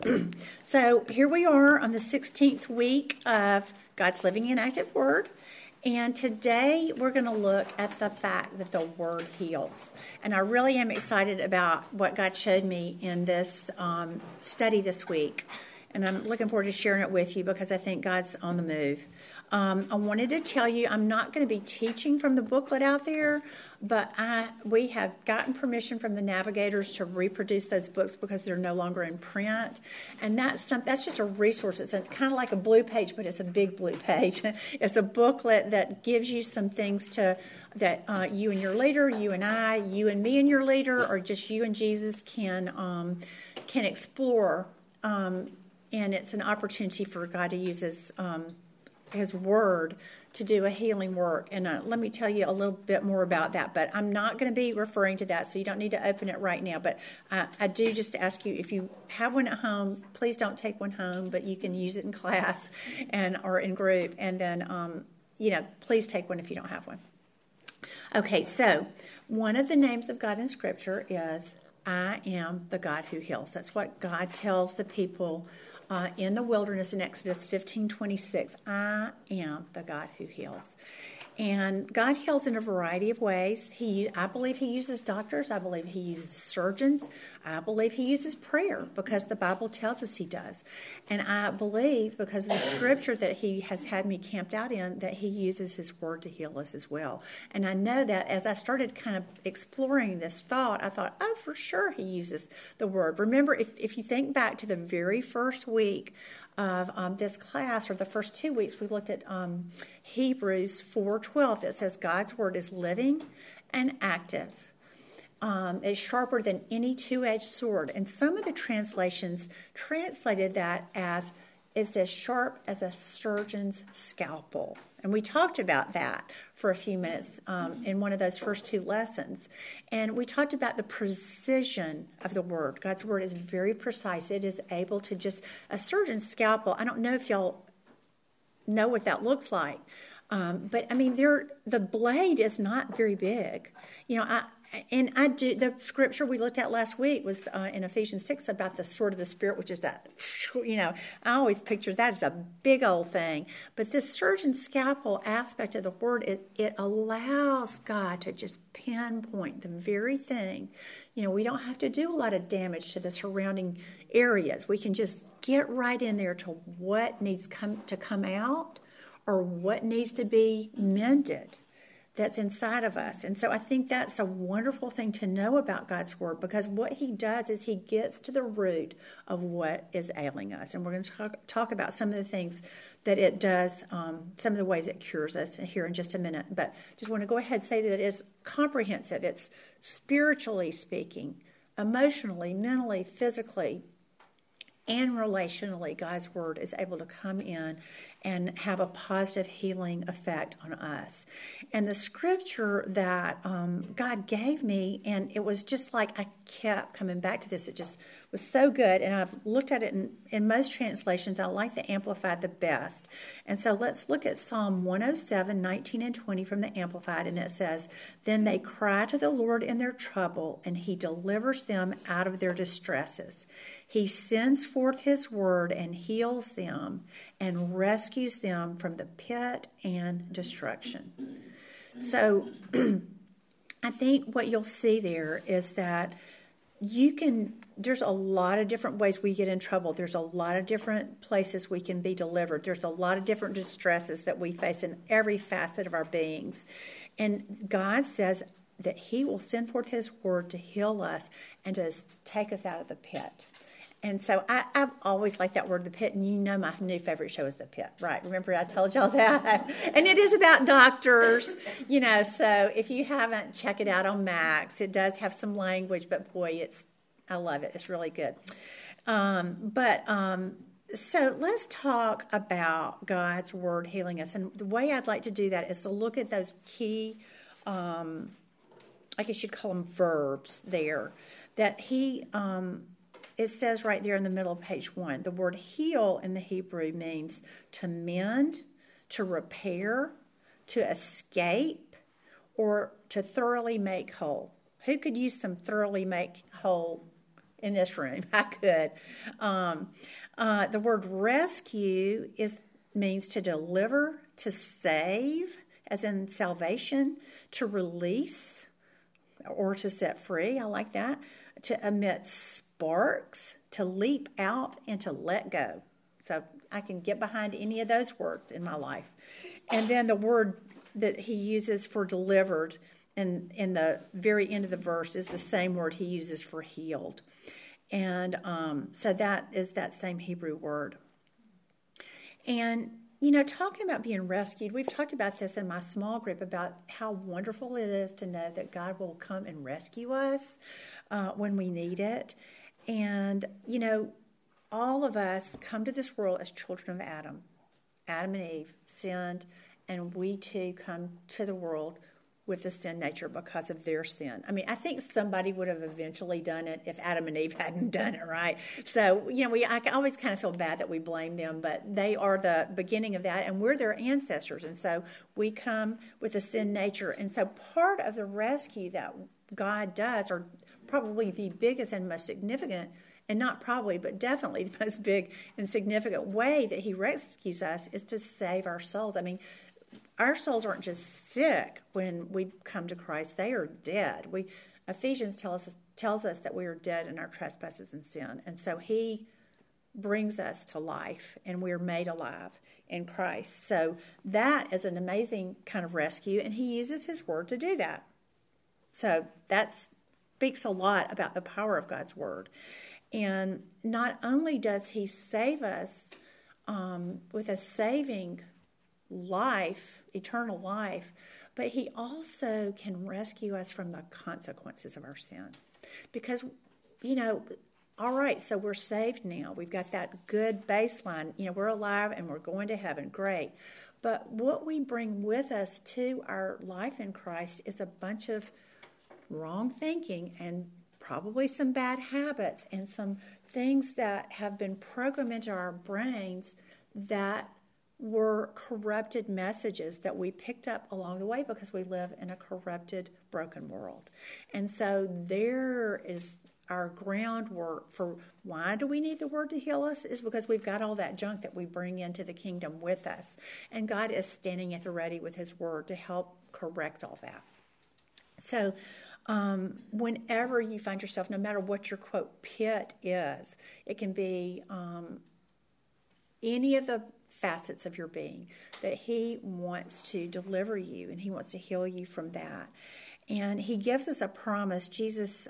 So here we are on the 16th week of God's Living and Active Word. And today we're going to look at the fact that the Word heals. And I really am excited about what God showed me in this study this week. And I'm looking forward to sharing it with you because I think God's on the move. I wanted to tell you I'm not going to be teaching from the booklet out there, but we have gotten permission from the navigators to reproduce those books because they're no longer in print. And that's just a resource. It's kind of like a blue page, but it's a big blue page. It's a booklet that gives you some things that you and your leader, you and I, you and me and your leader, or just you and Jesus can explore. And it's an opportunity for God to use His Word to do a healing work. And let me tell you a little bit more about that. But I'm not going to be referring to that, so you don't need to open it right now. But I do just ask you, if you have one at home, please don't take one home, but you can use it in class or in group. And then, please take one if you don't have one. Okay, so one of the names of God in Scripture is, I am the God who heals. That's what God tells the people in the wilderness in Exodus 15:26, I am the God who heals. And God heals in a variety of ways. I believe He uses doctors. I believe He uses surgeons. I believe He uses prayer because the Bible tells us He does. And I believe, because of the Scripture that He has had me camped out in, that He uses His Word to heal us as well. And I know that as I started kind of exploring this thought, I thought, oh, for sure He uses the Word. Remember, if you think back to the very first week of this class, or the first 2 weeks, we looked at Hebrews 4:12 that says God's Word is living and active. It's sharper than any two-edged sword. And some of the translations translated that as it's as sharp as a surgeon's scalpel. And we talked about that for a few minutes in one of those first two lessons. And we talked about the precision of the Word. God's Word is very precise. It is able to a surgeon's scalpel, I don't know if y'all know what that looks like. But I mean, the blade is not very big. The scripture we looked at last week was in Ephesians 6 about the sword of the Spirit, which is that, I always picture that as a big old thing. But this surgeon scalpel aspect of the Word, it allows God to just pinpoint the very thing. We don't have to do a lot of damage to the surrounding areas. We can just get right in there to what needs to come out or what needs to be mended that's inside of us. And so I think that's a wonderful thing to know about God's Word, because what He does is He gets to the root of what is ailing us. And we're going to talk about some of the things that it does, some of the ways it cures us here in just a minute. But just want to go ahead and say that it is comprehensive. It's spiritually speaking, emotionally, mentally, physically, and relationally. God's Word is able to come in and have a positive healing effect on us. And the scripture that God gave me, and it was just like I kept coming back to this. It just was so good. And I've looked at it in most translations. I like the Amplified the best. And so let's look at Psalm 107, 19 and 20 from the Amplified. And it says, then they cry to the Lord in their trouble, and He delivers them out of their distresses. He sends forth His word and heals them and rescues them from the pit and destruction. So I think what you'll see there is that there's a lot of different ways we get in trouble. There's a lot of different places we can be delivered. There's a lot of different distresses that we face in every facet of our beings. And God says that He will send forth His word to heal us and to take us out of the pit. And so I've always liked that word, the pit, and my new favorite show is The Pit, right? Remember I told y'all that? And it is about doctors, so if you haven't, check it out on Max. It does have some language, but boy, I love it. It's really good. So let's talk about God's Word healing us. And the way I'd like to do that is to look at those key, I guess you'd call them verbs there, that He... it says right there in the middle of page 1, the word heal in the Hebrew means to mend, to repair, to escape, or to thoroughly make whole. Who could use some thoroughly make whole in this room. I could. The word rescue means to deliver, to save, as in salvation, to release, or to set free. I like that. To emit sparks, to leap out, and to let go. So I can get behind any of those words in my life. And then the word that he uses for delivered in the very end of the verse is the same word he uses for healed. And so that is that same Hebrew word. And, talking about being rescued, we've talked about this in my small group about how wonderful it is to know that God will come and rescue us when we need it. And, all of us come to this world as children of Adam. Adam and Eve sinned, and we too come to the world with the sin nature because of their sin. I mean, I think somebody would have eventually done it if Adam and Eve hadn't done it, right? So, I always kind of feel bad that we blame them, but they are the beginning of that, and we're their ancestors. And so we come with a sin nature. And so part of the rescue that God does, or probably the biggest and most significant, and not probably, but definitely the most big and significant way that he rescues us, is to save our souls. I mean, our souls aren't just sick when we come to Christ. They are dead. Ephesians tells us that we are dead in our trespasses and sin. And so he brings us to life, and we're made alive in Christ. So that is an amazing kind of rescue, and he uses his word to do that. So that speaks a lot about the power of God's word. And not only does he save us with a saving life, eternal life, but he also can rescue us from the consequences of our sin. Because, all right, so we're saved now. We've got that good baseline. We're alive and we're going to heaven. Great. But what we bring with us to our life in Christ is a bunch of wrong thinking and probably some bad habits and some things that have been programmed into our brains that were corrupted messages that we picked up along the way because we live in a corrupted, broken world. And so there is our groundwork for why do we need the word to heal us, is because we've got all that junk that we bring into the kingdom with us. And God is standing at the ready with his word to help correct all that. So whenever you find yourself, no matter what your, quote, pit is, it can be any of the facets of your being, that he wants to deliver you and he wants to heal you from that. And he gives us a promise. Jesus,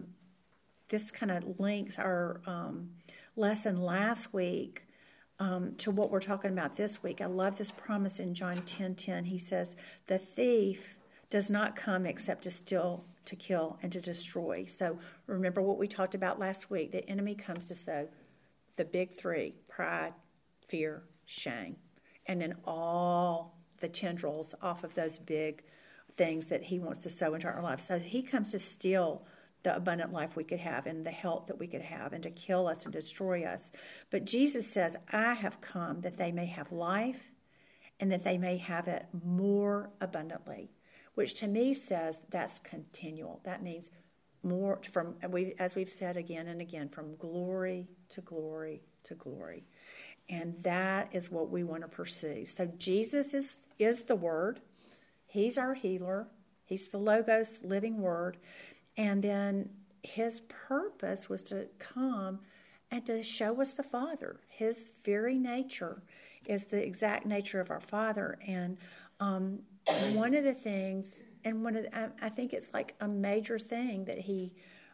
this kind of links our lesson last week to what we're talking about this week. I love this promise in John 10:10. He says, the thief does not come except to steal, to kill, and to destroy. So remember what we talked about last week. The enemy comes to sow the big three: pride, fear, shame, and then all the tendrils off of those big things that he wants to sow into our lives. So he comes to steal the abundant life we could have and the health that we could have, and to kill us and destroy us. But Jesus says, I have come that they may have life and that they may have it more abundantly, which to me says that's continual. That means more, as we've said again and again, from glory to glory to glory. And that is what we want to pursue. So Jesus is the Word. He's our healer. He's the Logos, living Word. And then his purpose was to come and to show us the Father. His very nature is the exact nature of our Father. And one of the things, and I think it's like a major thing that he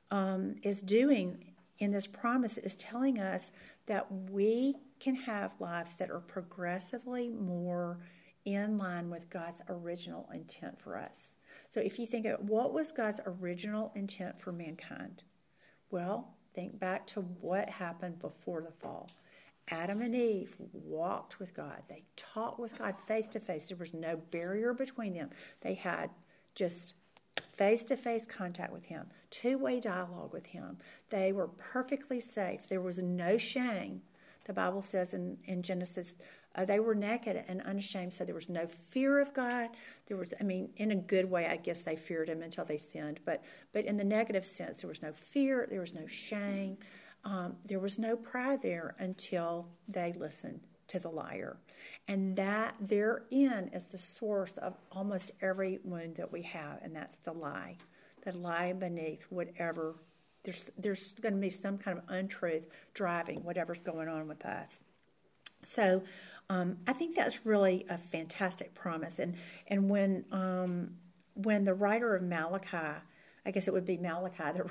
is doing in this promise, is telling us that we can have lives that are progressively more in line with God's original intent for us. So if you think of what was God's original intent for mankind, well, think back to what happened before the fall. Adam and Eve walked with God. They talked with God face to face. There was no barrier between them. They had just face-to-face contact with him, two-way dialogue with him. They were perfectly safe. There was no shame. The Bible says in Genesis They were naked and unashamed, so there was no fear of God. There was, in a good way, I guess they feared him until they sinned. But in the negative sense, there was no fear, there was no shame, there was no pride there until they listened to the liar. And that therein is the source of almost every wound that we have, and that's the lie. The lie beneath whatever, there's going to be some kind of untruth driving whatever's going on with us. So I think that's really a fantastic promise. And when the writer of Malachi, I guess it would be Malachi, that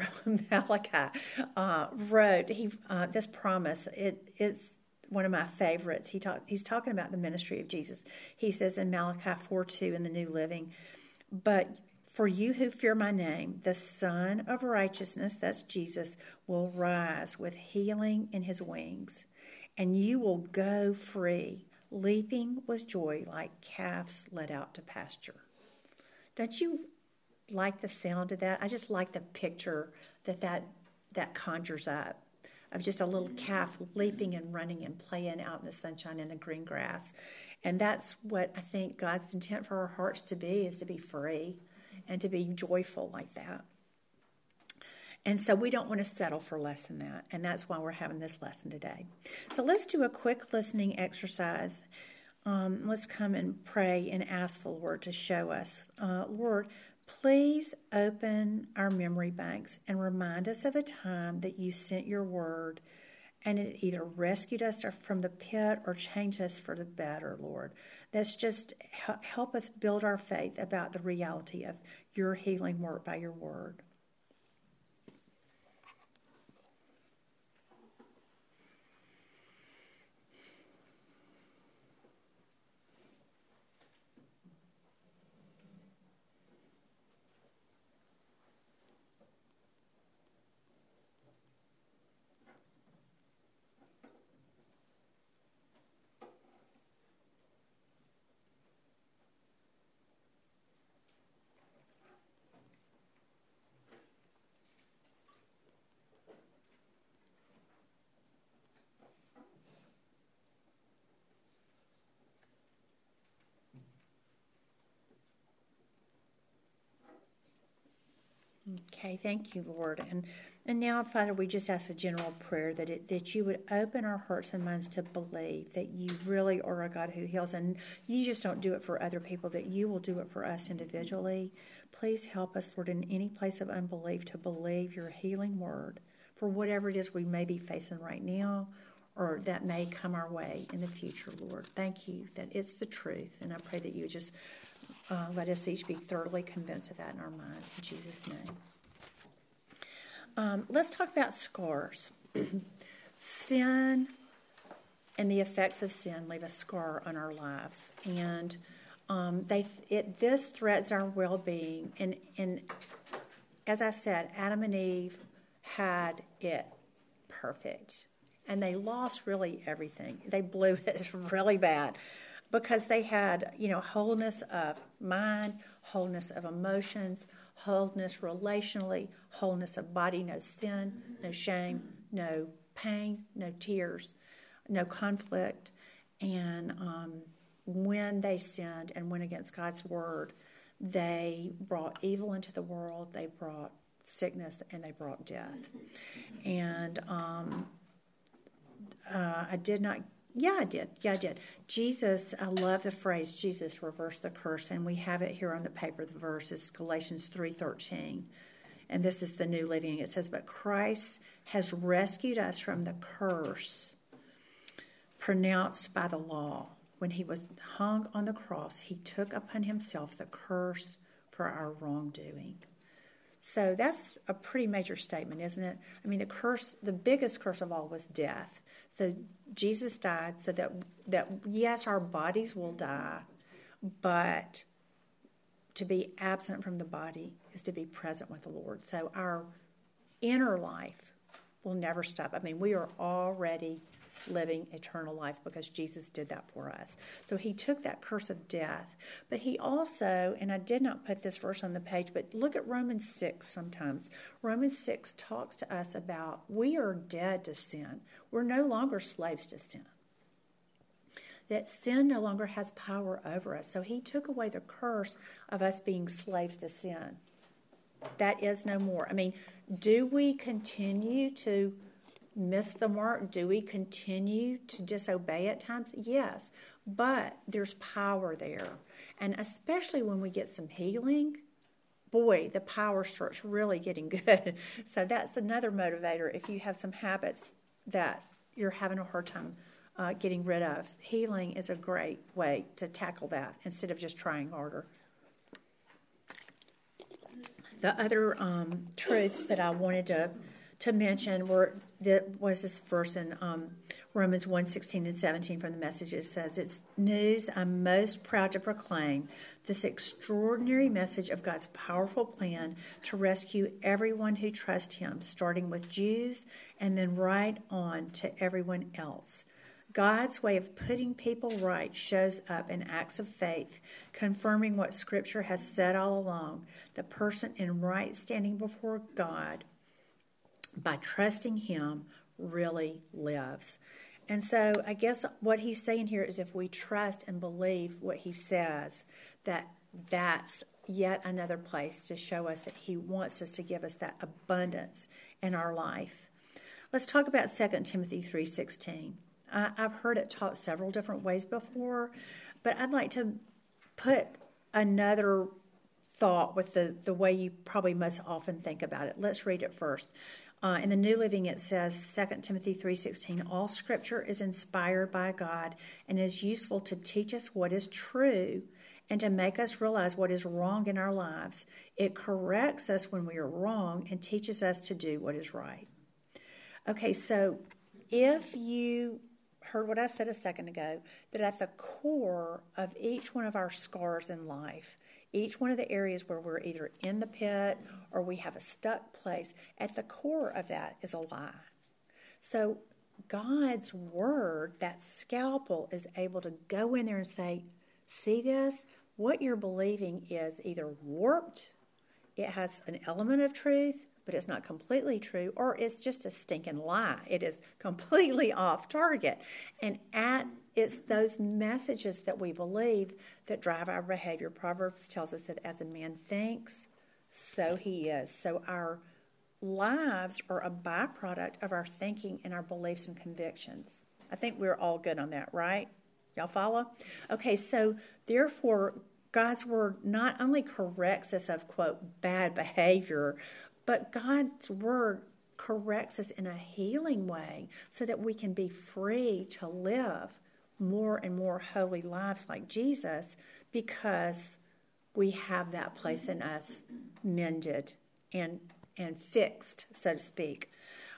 wrote this promise, it's one of my favorites. He's talking about the ministry of Jesus. He says in Malachi 4:2 in the New Living, "But for you who fear my name, the Son of Righteousness," that's Jesus, "will rise with healing in his wings, and you will go free, leaping with joy like calves led out to pasture." Don't you like the sound of that? I just like the picture that conjures up of just a little calf leaping and running and playing out in the sunshine in the green grass. And that's what I think God's intent for our hearts to be, is to be free and to be joyful like that. And so we don't want to settle for less than that. And that's why we're having this lesson today. So let's do a quick listening exercise. Let's come and pray and ask the Lord to show us. Lord, please open our memory banks and remind us of a time that you sent your word and it either rescued us from the pit or changed us for the better, Lord. That's just help us build our faith about the reality of your healing work by your word. Okay, thank you, Lord. And now, Father, we just ask a general prayer that you would open our hearts and minds to believe that you really are a God who heals, and you just don't do it for other people, that you will do it for us individually. Please help us, Lord, in any place of unbelief to believe your healing word for whatever it is we may be facing right now or that may come our way in the future, Lord. Thank you that it's the truth, and I pray that you would just let us each be thoroughly convinced of that in our minds. In Jesus' name. Let's talk about scars. Sin and the effects of sin leave a scar on our lives. And this threatens our well-being. And as I said, Adam and Eve had it perfect. And they lost really everything. They blew it really bad. Because they had, wholeness of mind, wholeness of emotions, wholeness relationally, wholeness of body, no sin, no shame, no pain, no tears, no conflict. And when they sinned and went against God's word, they brought evil into the world, they brought sickness, and they brought death. And I did. Jesus, I love the phrase, Jesus reversed the curse, and we have it here on the paper, the verse. It's Galatians 3:13, and this is the New Living. It says, "But Christ has rescued us from the curse pronounced by the law. When he was hung on the cross, he took upon himself the curse for our wrongdoing." So that's a pretty major statement, isn't it? The biggest curse of all was death. So Jesus died so that yes, our bodies will die, but to be absent from the body is to be present with the Lord. So our inner life will never stop. We are already living eternal life because Jesus did that for us. So he took that curse of death. But he also, and I did not put this verse on the page, but look at Romans 6 sometimes. Romans 6 talks to us about we are dead to sin. We're no longer slaves to sin. that sin no longer has power over us. So he took away the curse of us being slaves to sin. That is no more. I mean, do we continue to miss the mark? Do we continue to disobey at times? Yes, but there's power there. And especially when we get some healing, boy, the power starts really getting good. So that's another motivator if you have some habits that you're having a hard time getting rid of. Healing is a great way to tackle that instead of just trying harder. The other truths that I wanted to mention was this verse in Romans 1:16 and 17 from the Message. It says, "It's news I'm most proud to proclaim, this extraordinary message of God's powerful plan to rescue everyone who trusts him, starting with Jews and then right on to everyone else. God's way of putting people right shows up in acts of faith, confirming what Scripture has said all along. The person in right standing before God, by trusting him, really lives." And so I guess what he's saying here is if we trust and believe what he says, that's yet another place to show us that he wants us to give us that abundance in our life. Let's talk about 2 Timothy 3:16. I've heard it taught several different ways before, but I'd like to put another thought with the way you probably most often think about it. Let's read it first. In the New Living, it says, 2 Timothy 3:16, "All Scripture is inspired by God and is useful to teach us what is true and to make us realize what is wrong in our lives. It corrects us when we are wrong and teaches us to do what is right." Okay, so if you heard what I said a second ago, that at the core of each one of our scars in life, each one of the areas where we're either in the pit or we have a stuck place, at the core of that is a lie. So God's word, that scalpel, is able to go in there and say, see this? What you're believing is either warped, it has an element of truth, but it's not completely true, or it's just a stinking lie. It is completely off target. And it's those messages that we believe that drive our behavior. Proverbs tells us that as a man thinks, so he is. So our lives are a byproduct of our thinking and our beliefs and convictions. I think we're all good on that, right? Y'all follow? Okay, so therefore, God's word not only corrects us of, quote, bad behavior, but God's word corrects us in a healing way so that we can be free to live more and more holy lives like Jesus because we have that place in us mended and fixed, so to speak.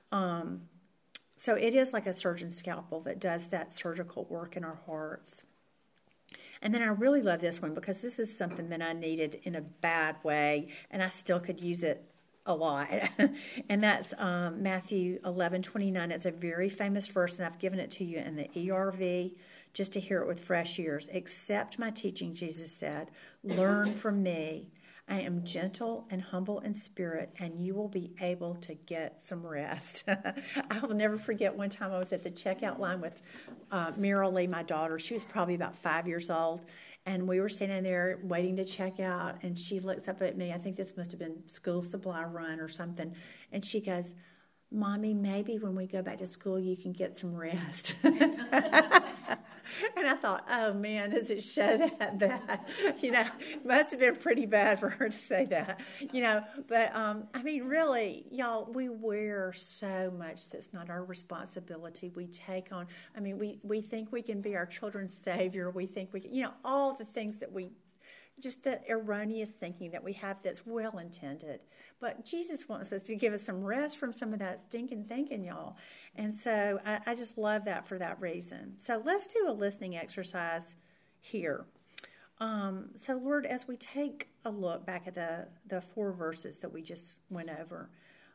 So it is like a surgeon's scalpel that does that surgical work in our hearts. And then I really love this one because this is something that I needed in a bad way, and I still could use it a lot. And that's Matthew 11:29. It's a very famous verse, and I've given it to you in the ERV just to hear it with fresh ears. "Accept my teaching," Jesus said. "Learn from me. I am gentle and humble in spirit, and you will be able to get some rest." I will never forget one time I was at the checkout line with Meryl Lee, my daughter. She was probably about 5 years old. And we were standing there waiting to check out, and she looks up at me. I think this must have been school supply run or something. And she goes, "Mommy, maybe when we go back to school, you can get some rest." And I thought, oh, man, does it show that bad? It must have been pretty bad for her to say that. But, I mean, really, y'all, we wear so much that's not our responsibility. We take on, I mean, we think we can be our children's savior. We think we can, all the things that just the erroneous thinking that we have that's well-intended. But Jesus wants us to give us some rest from some of that stinking thinking, y'all. And so I just love that for that reason. So let's do a listening exercise here. So, Lord, as we take a look back at the 4 verses that we just went over,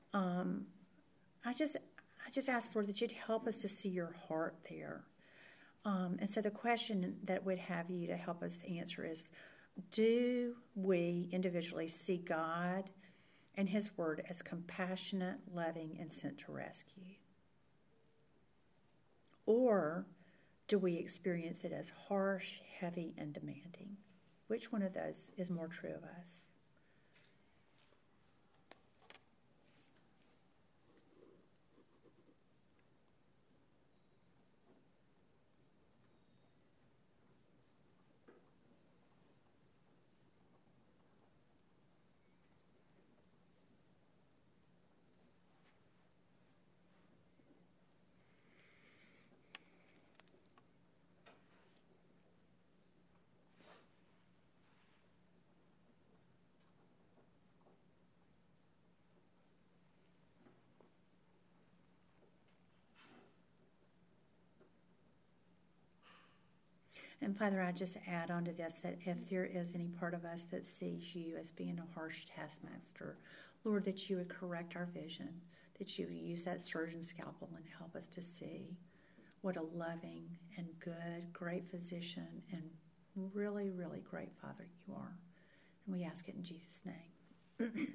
I just ask, Lord, that you'd help us to see your heart there. And so the question that would have you to help us to answer is, do we individually see God and his word as compassionate, loving, and sent to rescue? Or do we experience it as harsh, heavy, and demanding? Which one of those is more true of us? And Father, I just add on to this that if there is any part of us that sees you as being a harsh taskmaster, Lord, that you would correct our vision, that you would use that surgeon's scalpel and help us to see what a loving and good, great physician and really, really great Father you are. And we ask it in Jesus' name.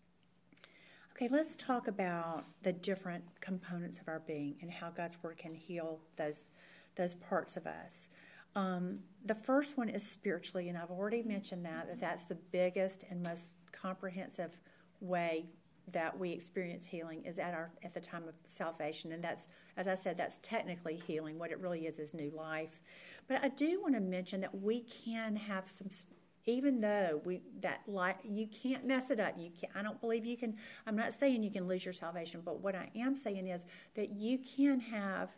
Okay, let's talk about the different components of our being and how God's Word can heal those parts of us. The first one is spiritually, and I've already mentioned that's the biggest and most comprehensive way that we experience healing is at the time of salvation, and that's, as I said, that's technically healing. What it really is new life. But I do want to mention that we can have some, even though you can't mess it up. I don't believe you can. I'm not saying you can lose your salvation, but what I am saying is that you can have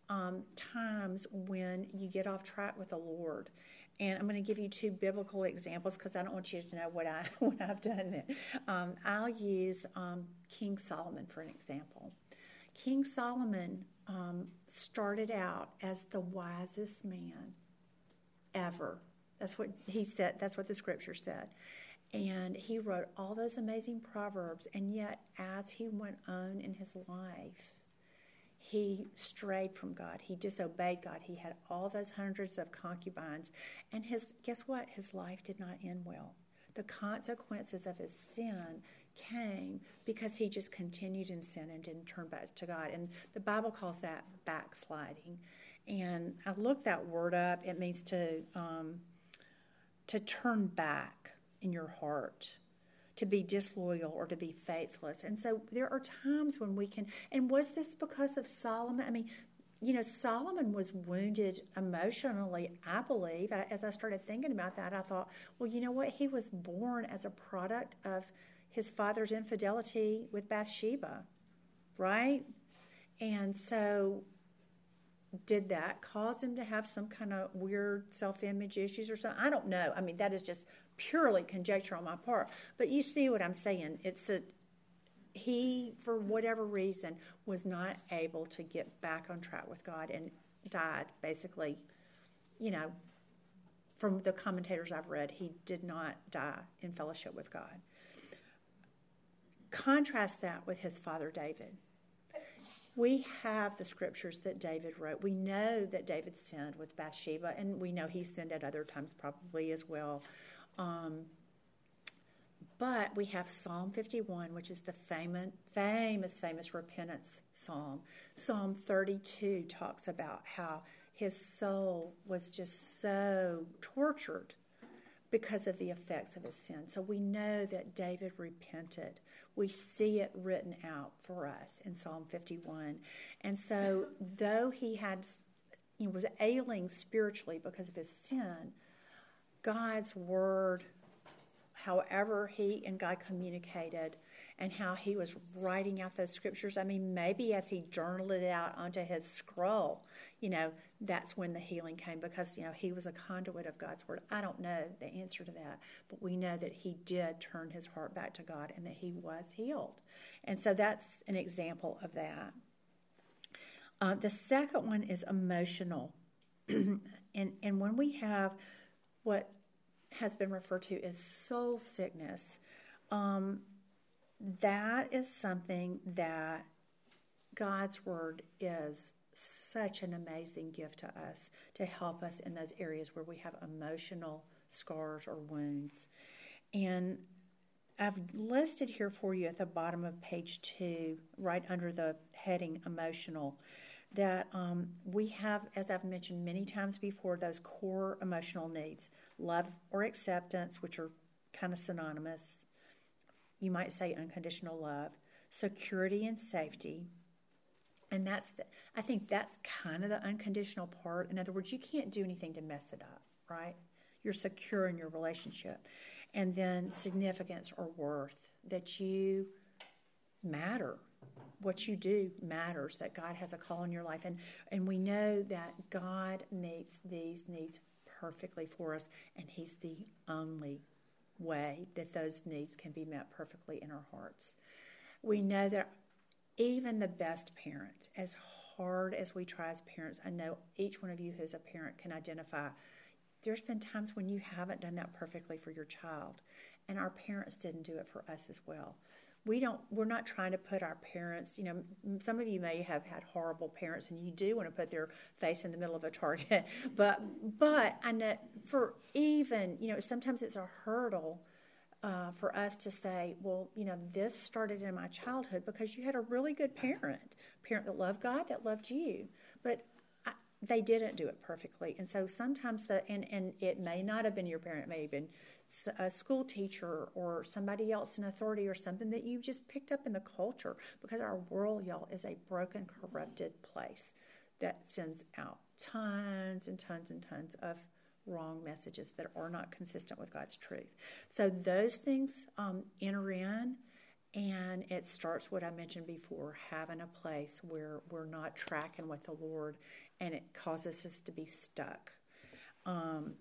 times when you get off track with the Lord. And I'm going to give you two biblical examples because I don't want you to know what I've done there. I'll use King Solomon for an example. King Solomon started out as the wisest man ever. That's what he said. That's what the scripture said. And he wrote all those amazing proverbs. And yet, as he went on in his life, he strayed from God. He disobeyed God. He had all those hundreds of concubines. And guess what? His life did not end well. The consequences of his sin came because he just continued in sin and didn't turn back to God. And the Bible calls that backsliding. And I looked that word up. It means to turn back in your heart, to be disloyal or to be faithless. And so there are times when we can, and was this because of Solomon? I mean, Solomon was wounded emotionally, I believe. As I started thinking about that, I thought, well, you know what? He was born as a product of his father's infidelity with Bathsheba, right? And so did that cause him to have some kind of weird self-image issues or something? I don't know. I mean, that is just purely conjecture on my part. But you see what I'm saying. He, for whatever reason, was not able to get back on track with God and died, basically, from the commentators I've read, he did not die in fellowship with God. Contrast that with his father David. We have the scriptures that David wrote. We know that David sinned with Bathsheba, and we know he sinned at other times probably as well. But we have Psalm 51, which is the famous repentance psalm. Psalm 32 talks about how his soul was just so tortured because of the effects of his sin. So we know that David repented. We see it written out for us in Psalm 51. And so though he was ailing spiritually because of his sin, God's word, however he and God communicated and how he was writing out those scriptures. I mean, maybe as he journaled it out onto his scroll, that's when the healing came because, he was a conduit of God's word. I don't know the answer to that, but we know that he did turn his heart back to God and that he was healed. And so that's an example of that. The second one is emotional. And when we have what has been referred to as soul sickness, that is something that God's word is such an amazing gift to us to help us in those areas where we have emotional scars or wounds. And I've listed here for you at the bottom of page 2, right under the heading emotional, that we have, as I've mentioned many times before, those core emotional needs, love or acceptance, which are kind of synonymous. You might say unconditional love, security and safety. And I think that's kind of the unconditional part. In other words, you can't do anything to mess it up, right? You're secure in your relationship. And then significance or worth, that you matter. What you do matters, that God has a call in your life. And we know that God meets these needs perfectly for us, and He's the only way that those needs can be met perfectly in our hearts. We know that even the best parents, as hard as we try as parents, I know each one of you who's a parent can identify, there's been times when you haven't done that perfectly for your child, and our parents didn't do it for us as well. We're not trying to put our parents, some of you may have had horrible parents and you do want to put their face in the middle of a target, but I know for even, sometimes it's a hurdle for us to say, well, this started in my childhood because you had a really good parent that loved God, that loved you, but they didn't do it perfectly. And so sometimes and it may not have been your parent, it may have been a school teacher or somebody else in authority or something that you just picked up in the culture, because our world, y'all, is a broken, corrupted place that sends out tons and tons and tons of wrong messages that are not consistent with God's truth. So those things enter in. And it starts what I mentioned before, having a place where we're not tracking with the Lord, and it causes us to be stuck. And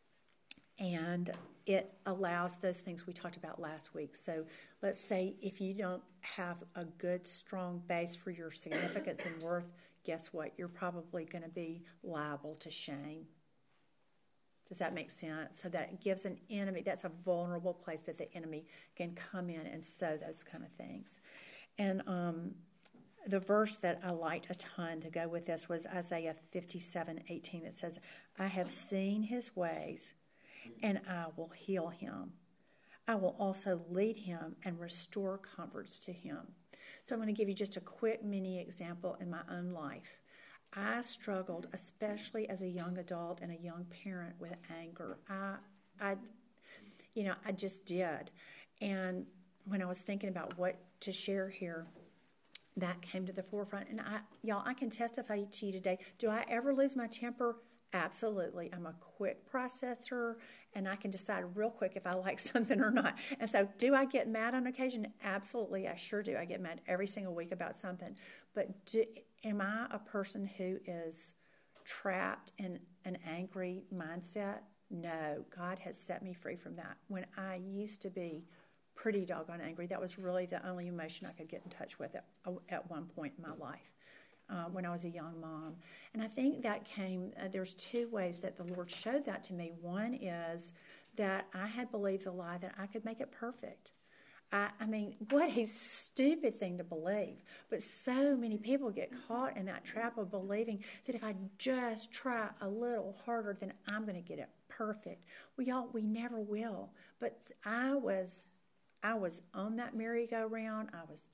it allows those things we talked about last week. So let's say if you don't have a good, strong base for your significance and worth, guess what? You're probably going to be liable to shame. Does that make sense? So that gives an enemy, that's a vulnerable place that the enemy can come in and sow those kind of things. And the verse that I liked a ton to go with this was Isaiah 57:18 that says, I have seen his ways, and I will heal him. I will also lead him and restore comforts to him. So I'm going to give you just a quick mini example in my own life. I struggled, especially as a young adult and a young parent, with anger. I just did. And when I was thinking about what to share here, that came to the forefront. And I can testify to you today. Do I ever lose my temper? Absolutely. I'm a quick processor, and I can decide real quick if I like something or not. And so do I get mad on occasion? Absolutely, I sure do. I get mad every single week about something. But am I a person who is trapped in an angry mindset? No, God has set me free from that. When I used to be pretty doggone angry, that was really the only emotion I could get in touch with at one point in my life. When I was a young mom. And I think that came, there's two ways that the Lord showed that to me. One is that I had believed the lie that I could make it perfect. I mean, what a stupid thing to believe. But so many people get caught in that trap of believing that if I just try a little harder, then I'm going to get it perfect. Well, y'all, we never will. But I was on that merry-go-round.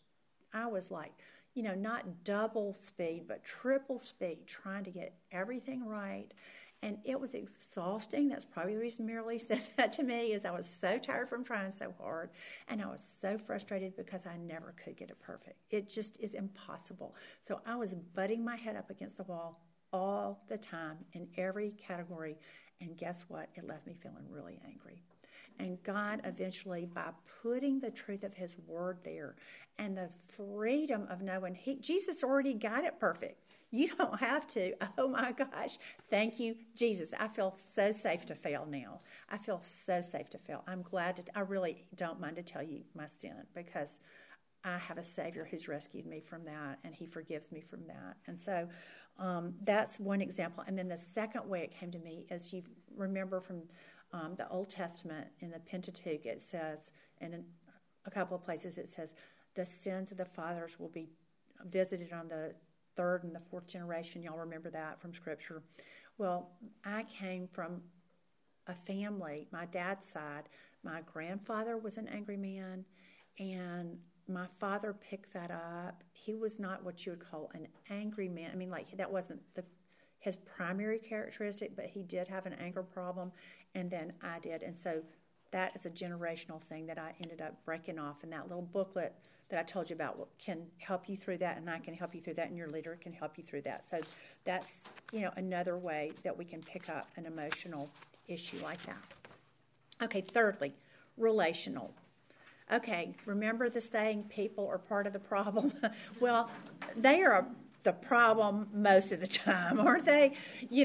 I was like, not double speed, but triple speed, trying to get everything right. And it was exhausting. That's probably the reason Mary said that to me, is I was so tired from trying so hard. And I was so frustrated because I never could get it perfect. It just is impossible. So I was butting my head up against the wall all the time in every category. And guess what? It left me feeling really angry. And God eventually, by putting the truth of his word there and the freedom of knowing Jesus already got it perfect. You don't have to. Oh my gosh. Thank you, Jesus. I feel so safe to fail now. I feel so safe to fail. I'm glad I really don't mind to tell you my sin, because I have a Savior who's rescued me from that, and he forgives me from that. And so that's one example. And then the second way it came to me is, you remember from the Old Testament in the Pentateuch, it says, and in a couple of places it says, the sins of the fathers will be visited on the third and the fourth generation. Y'all remember that from Scripture. Well, I came from a family, my dad's side, my grandfather was an angry man, and my father picked that up. He was not what you would call an angry man. I mean, like, that wasn't his primary characteristic, but he did have an anger problem, and then I did. And so that is a generational thing that I ended up breaking off. And that little booklet that I told you about can help you through that, and I can help you through that, and your leader can help you through that. So that's, another way that we can pick up an emotional issue like that. Okay, thirdly, relational. Okay, remember the saying, people are part of the problem? Well, they are the problem most of the time, aren't they?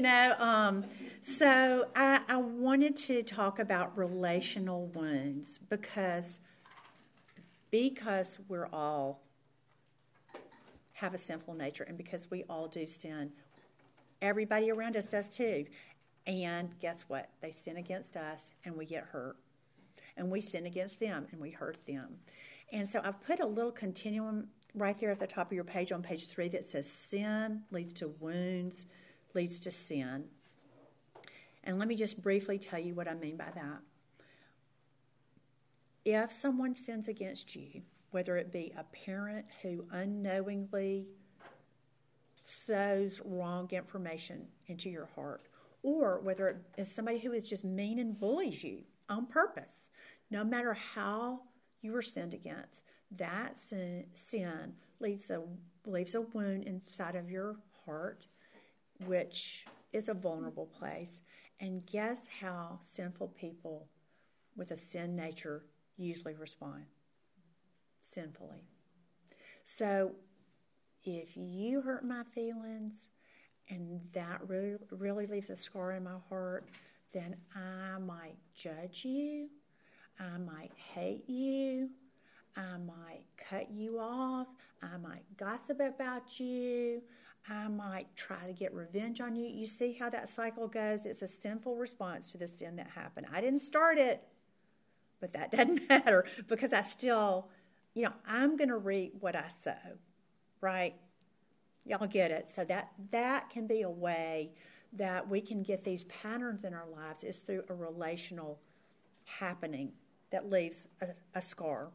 So I wanted to talk about relational wounds because we're all have a sinful nature, and because we all do sin. Everybody around us does too. And guess what? They sin against us, and we get hurt. And we sin against them, and we hurt them. And so I've put a little continuum right there at the top of your page on page 3 that says sin leads to wounds, leads to sin. And let me just briefly tell you what I mean by that. If someone sins against you, whether it be a parent who unknowingly sows wrong information into your heart, or whether it is somebody who is just mean and bullies you on purpose, no matter how you were sinned against, that sin leaves a wound inside of your heart, which is a vulnerable place. And guess how sinful people with a sin nature usually respond? Sinfully. So if you hurt my feelings and that really leaves a scar in my heart, then I might judge you, I might hate you, I might cut you off, I might gossip about you, I might try to get revenge on you. You see how that cycle goes? It's a sinful response to the sin that happened. I didn't start it, but that doesn't matter because I still, I'm going to reap what I sow, right? Y'all get it? So that can be a way that we can get these patterns in our lives is through a relational happening that leaves a scar.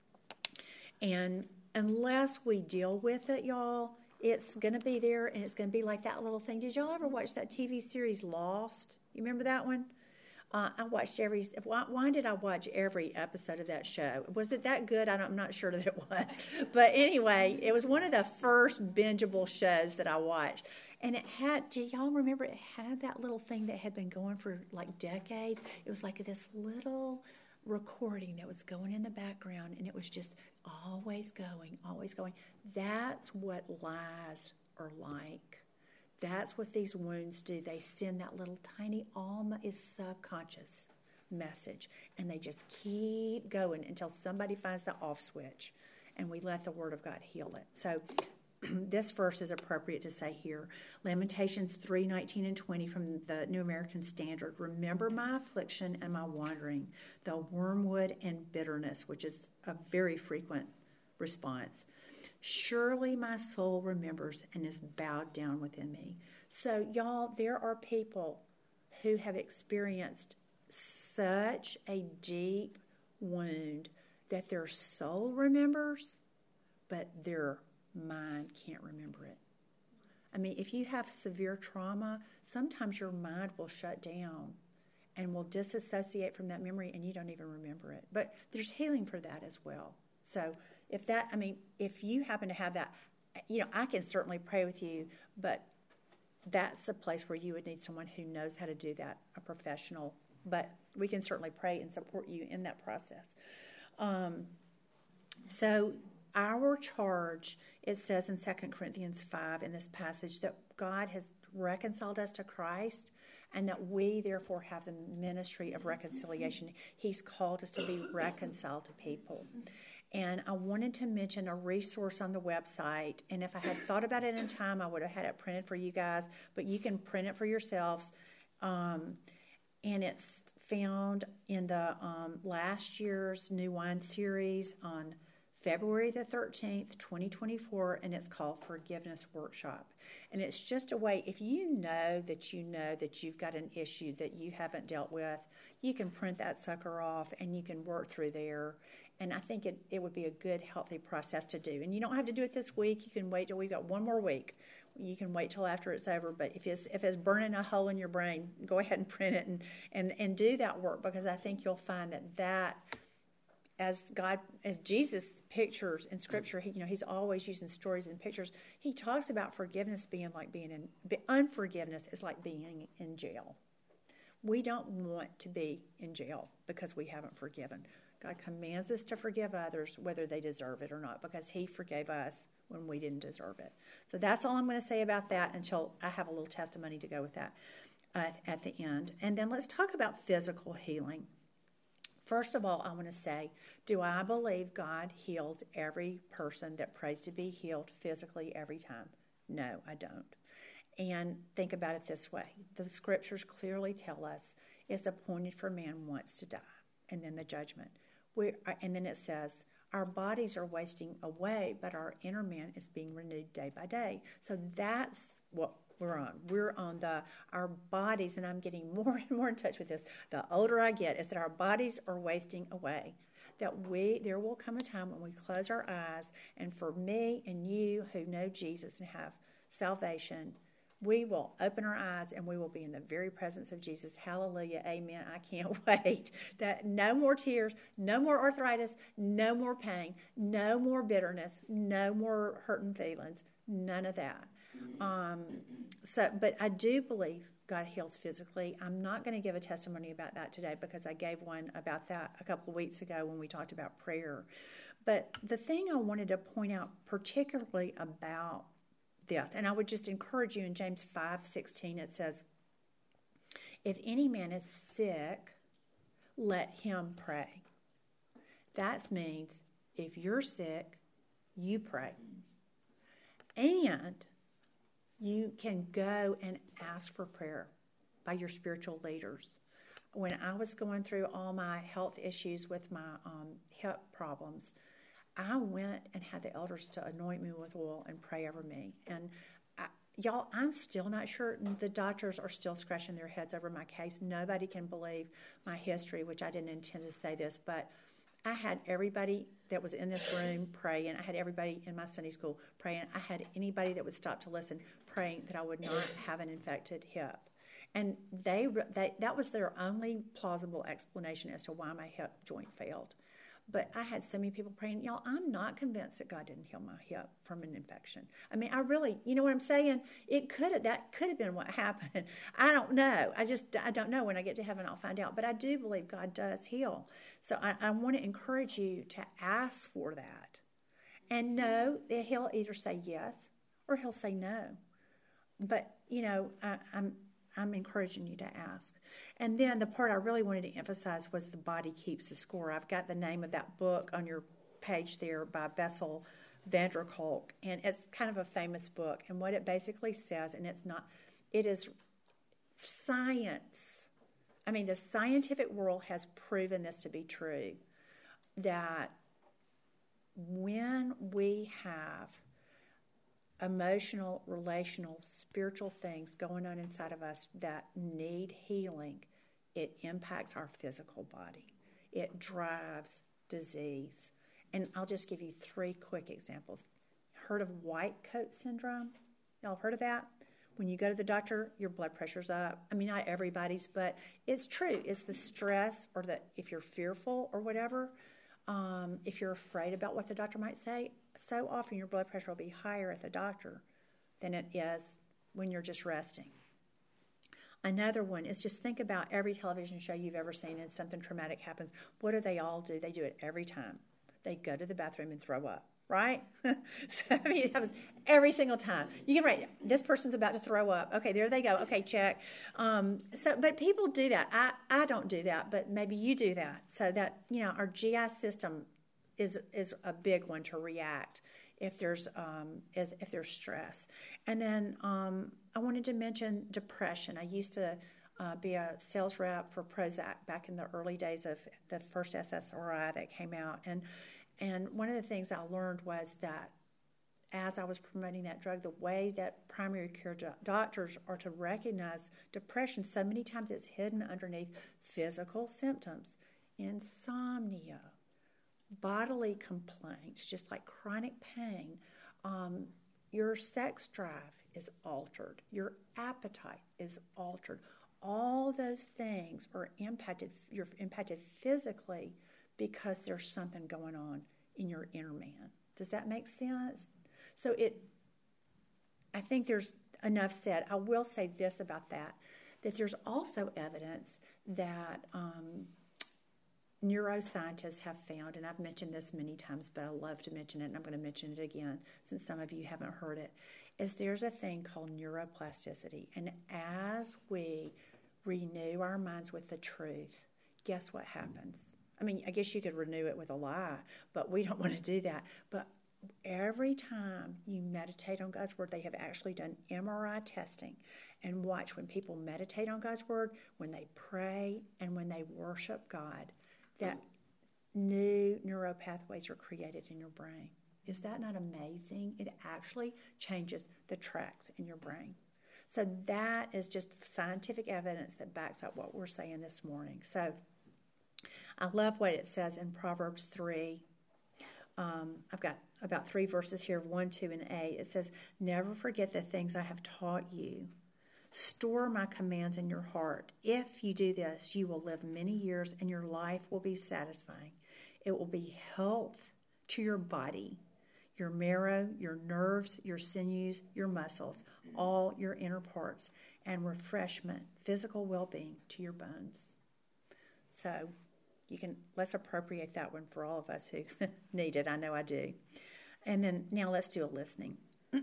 And unless we deal with it, y'all, it's going to be there, and it's going to be like that little thing. Did y'all ever watch that TV series Lost? You remember that one? I watched why did I watch every episode of that show? Was it that good? I'm not sure that it was. But anyway, it was one of the first bingeable shows that I watched. And do y'all remember it had that little thing that had been going for like decades? It was like this little recording that was going in the background, and it was just always going, always going. That's what lies are like. That's what these wounds do. They send that little tiny, almost subconscious message, and they just keep going until somebody finds the off switch, and we let the Word of God heal it. So this verse is appropriate to say here. Lamentations 3:19 and 20 from the New American Standard. Remember my affliction and my wandering, the wormwood and bitterness, which is a very frequent response. Surely my soul remembers and is bowed down within me. So, y'all, there are people who have experienced such a deep wound that their soul remembers, but their mind can't remember it. I mean, if you have severe trauma, sometimes your mind will shut down and will disassociate from that memory, and you don't even remember it. But there's healing for that as well. So if you happen to have that, I can certainly pray with you, but that's a place where you would need someone who knows how to do that, a professional. But we can certainly pray and support you in that process. So our charge, it says in 2 Corinthians 5 in this passage, that God has reconciled us to Christ, and that we therefore have the ministry of reconciliation. He's called us to be reconciled to people. And I wanted to mention a resource on the website, and if I had thought about it in time, I would have had it printed for you guys, but you can print it for yourselves. And it's found in the last year's New Wine series on February the 13th, 2024, and it's called Forgiveness Workshop. And it's just a way, if you know that you've got an issue that you haven't dealt with, you can print that sucker off and you can work through there. And I think it would be a good, healthy process to do. And you don't have to do it this week. You can wait till we've got one more week. You can wait till after it's over. But if it's burning a hole in your brain, go ahead and print it and do that work, because I think you'll find that as Jesus pictures in Scripture, he's always using stories and pictures. He talks about forgiveness being like unforgiveness is like being in jail. We don't want to be in jail because we haven't forgiven. God commands us to forgive others whether they deserve it or not, because he forgave us when we didn't deserve it. So that's all I'm going to say about that until I have a little testimony to go with that at the end. And then let's talk about physical healing. First of all, I want to say, do I believe God heals every person that prays to be healed physically every time? No, I don't. And think about it this way. The Scriptures clearly tell us it's appointed for man once to die, and then the judgment. And then it says, our bodies are wasting away, but our inner man is being renewed day by day. So that's what we're on. We're on our bodies, and I'm getting more and more in touch with this. The older I get, is that our bodies are wasting away. That there will come a time when we close our eyes, and for me and you who know Jesus and have salvation, we will open our eyes and we will be in the very presence of Jesus. Hallelujah. Amen. I can't wait. That no more tears, no more arthritis, no more pain, no more bitterness, no more hurting feelings, none of that. But I do believe God heals physically. I'm not going to give a testimony about that today because I gave one about that a couple of weeks ago when we talked about prayer. But the thing I wanted to point out particularly about this, and I would just encourage you in James 5:16, it says, if any man is sick, let him pray. That means if you're sick, you pray. And you can go and ask for prayer by your spiritual leaders. When I was going through all my health issues with my hip problems, I went and had the elders to anoint me with oil and pray over me. And y'all, I'm still not sure. The doctors are still scratching their heads over my case. Nobody can believe my history, which I didn't intend to say this, but I had everybody that was in this room praying. I had everybody in my Sunday school praying. I had anybody that would stop to listen praying that I would not have an infected hip. And that was their only plausible explanation as to why my hip joint failed. But I had so many people praying. Y'all, I'm not convinced that God didn't heal my hip from an infection. I mean, I really, you know what I'm saying? That could have been what happened. I don't know. I don't know. When I get to heaven, I'll find out. But I do believe God does heal. So I want to encourage you to ask for that. And know that he'll either say yes or he'll say no. But, I'm encouraging you to ask. And then the part I really wanted to emphasize was the body keeps the score. I've got the name of that book on your page there by Bessel van der Kolk, and it's kind of a famous book. And what it basically says, and it is science. I mean, the scientific world has proven this to be true, that when we have emotional, relational, spiritual things going on inside of us that need healing, it impacts our physical body. It drives disease. And I'll just give you 3 quick examples. Heard of white coat syndrome? Y'all heard of that? When you go to the doctor, your blood pressure's up. I mean, not everybody's, but it's true. It's the stress, or if you're fearful or whatever, if you're afraid about what the doctor might say, so often your blood pressure will be higher at the doctor than it is when you're just resting. Another one is just think about every television show you've ever seen and something traumatic happens. What do they all do? They do it every time. They go to the bathroom and throw up, right? So, I mean, it happens every single time. You can write, this person's about to throw up. Okay, there they go. Okay, check. But people do that. I don't do that, but maybe you do that. So that, our GI system is a big one to react if there's stress. And then I wanted to mention depression. I used to be a sales rep for Prozac back in the early days of the first SSRI that came out. And one of the things I learned was that as I was promoting that drug, the way that primary care doctors are to recognize depression, so many times it's hidden underneath physical symptoms, insomnia, bodily complaints, just like chronic pain. Your sex drive is altered. Your appetite is altered. All those things are impacted. You're impacted physically because there's something going on in your inner man. Does that make sense? So I think there's enough said. I will say this about that there's also evidence that neuroscientists have found, and I've mentioned this many times, but I love to mention it, and I'm going to mention it again since some of you haven't heard it, is there's a thing called neuroplasticity. And as we renew our minds with the truth, guess what happens? I mean, I guess you could renew it with a lie, but we don't want to do that. But every time you meditate on God's Word, they have actually done MRI testing and watch when people meditate on God's Word, when they pray, and when they worship God, that new neural pathways are created in your brain. Is that not amazing? It actually changes the tracks in your brain. So that is just scientific evidence that backs up what we're saying this morning. So I love what it says in Proverbs 3. I've got about 3 verses here, 1, 2, and 8. It says, "Never forget the things I have taught you. Store my commands in your heart. If you do this, you will live many years and your life will be satisfying. It will be health to your body, your marrow, your nerves, your sinews, your muscles, all your inner parts, and refreshment, physical well-being to your bones." So let's appropriate that one for all of us who need it. I know I do. And then now let's do a listening.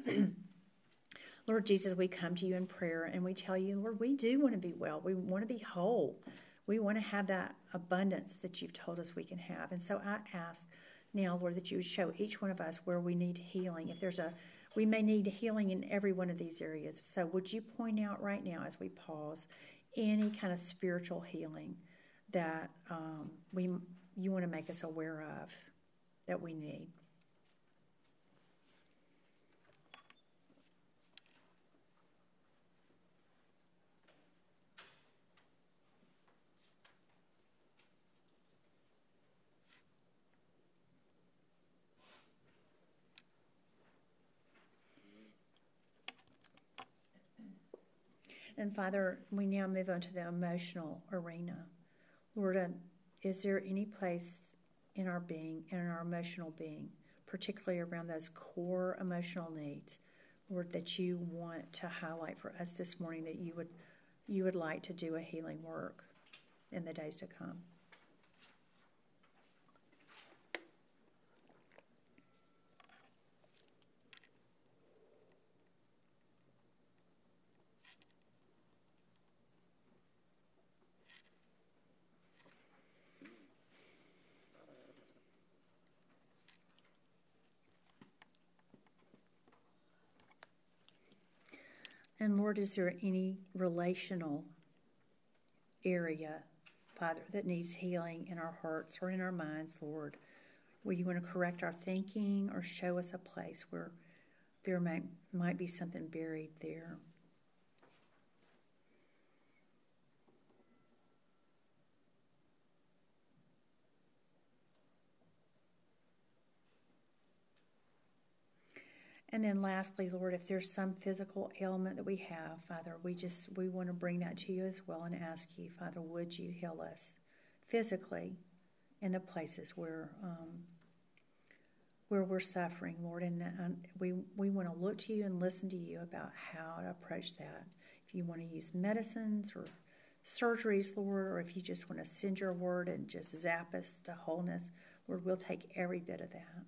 Lord Jesus, we come to you in prayer and we tell you, Lord, we do want to be well. We want to be whole. We want to have that abundance that you've told us we can have. And so I ask now, Lord, that you would show each one of us where we need healing. We may need healing in every one of these areas. So would you point out right now as we pause any kind of spiritual healing that you want to make us aware of that we need? And Father, we now move on to the emotional arena. Lord, is there any place in our being, in our emotional being, particularly around those core emotional needs, Lord, that you want to highlight for us this morning, that you would like to do a healing work in the days to come? And Lord, is there any relational area, Father, that needs healing in our hearts or in our minds, Lord, where you want to correct our thinking or show us a place where there might be something buried there? And then lastly, Lord, if there's some physical ailment that we have, Father, we want to bring that to you as well and ask you, Father, would you heal us physically in the places where we're suffering, Lord? And we want to look to you and listen to you about how to approach that. If you want to use medicines or surgeries, Lord, or if you just want to send your word and just zap us to wholeness, Lord, we'll take every bit of that.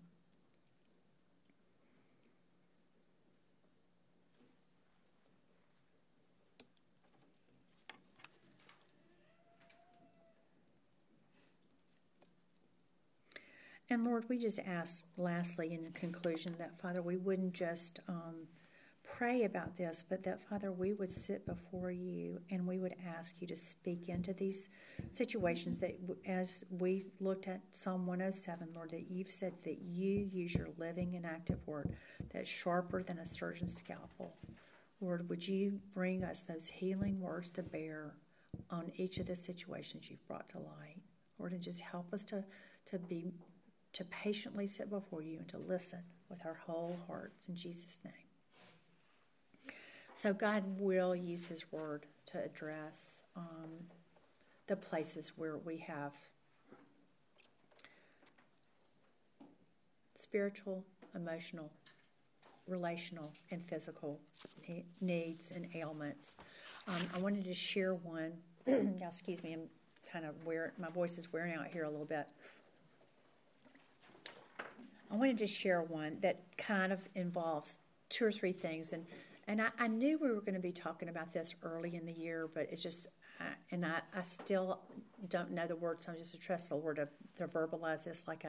And Lord, we just ask lastly in conclusion that, Father, we wouldn't just pray about this, but that, Father, we would sit before you and we would ask you to speak into these situations that, as we looked at Psalm 107, Lord, that you've said that you use your living and active word that's sharper than a surgeon's scalpel. Lord, would you bring us those healing words to bear on each of the situations you've brought to light, Lord, and just help us to be to patiently sit before you and to listen with our whole hearts in Jesus' name. So God will use His Word to address the places where we have spiritual, emotional, relational, and physical needs and ailments. I wanted to share one. Now, excuse me, I'm kind of my voice is wearing out here a little bit. I wanted to share one that kind of involves 2 or 3 things, and I knew we were going to be talking about this early in the year, but it's just, I still don't know the words, so I'm just trust the Lord to verbalize this like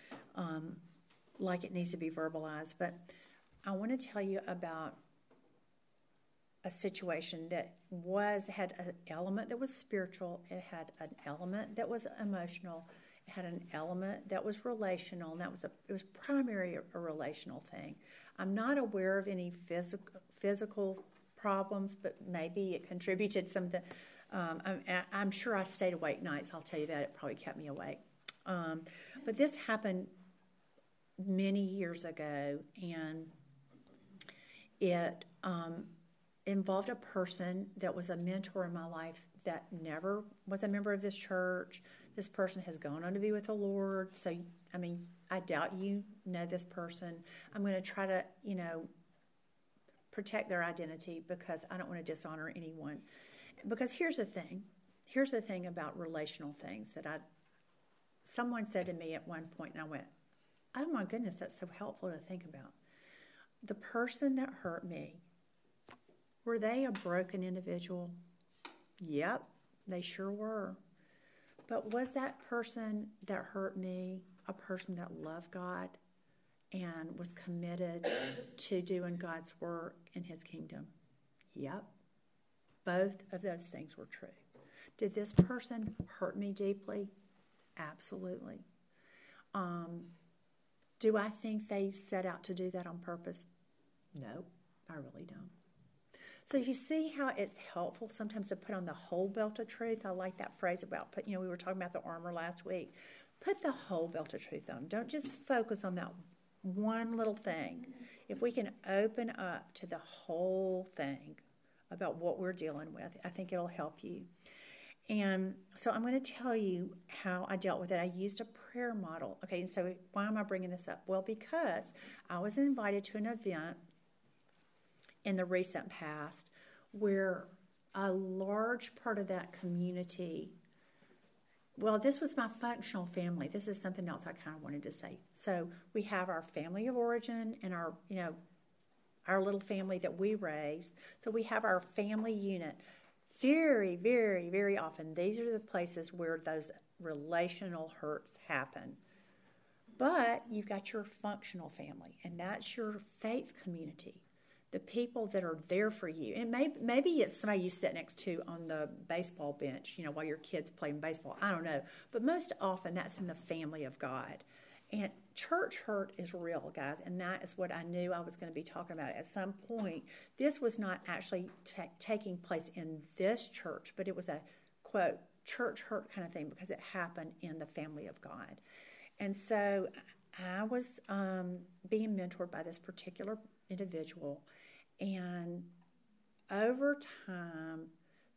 it needs to be verbalized. But I want to tell you about a situation that had an element that was spiritual, it had an element that was emotional, it had an element that was relational, and it was primarily a relational thing. I'm not aware of any physical problems, but maybe it contributed something. I'm sure I stayed awake nights. I'll tell you that. It probably kept me awake. But this happened many years ago, and it involved a person that was a mentor in my life that never was a member of this church. This person has gone on to be with the Lord. So, I mean, I doubt you know this person. I'm going to try to, protect their identity because I don't want to dishonor anyone. Because here's the thing. Here's the thing about relational things that someone said to me at one point, and I went, oh my goodness, that's so helpful to think about. The person that hurt me, were they a broken individual? Yep, they sure were. But was that person that hurt me a person that loved God and was committed to doing God's work in His kingdom? Yep. Both of those things were true. Did this person hurt me deeply? Absolutely. Do I think they set out to do that on purpose? No, I really don't. So you see how it's helpful sometimes to put on the whole belt of truth. I like that phrase about we were talking about the armor last week. Put the whole belt of truth on. Don't just focus on that one little thing. If we can open up to the whole thing about what we're dealing with, I think it'll help you. And so I'm going to tell you how I dealt with it. I used a prayer model. Okay, and so why am I bringing this up? Well, because I was invited to an event in the recent past where a large part of that community, well, this was my functional family. This is something else I kind of wanted to say. So we have our family of origin and our little family that we raised. So we have our family unit. Very, very, very often, these are the places where those relational hurts happen. But you've got your functional family, and that's your faith community, the people that are there for you. And maybe it's somebody you sit next to on the baseball bench, while your kids playing baseball. I don't know. But most often, that's in the family of God. And church hurt is real, guys, and that is what I knew I was going to be talking about at some point. This was not actually taking place in this church, but it was a, quote, church hurt kind of thing because it happened in the family of God. And so I was being mentored by this particular individual, and over time,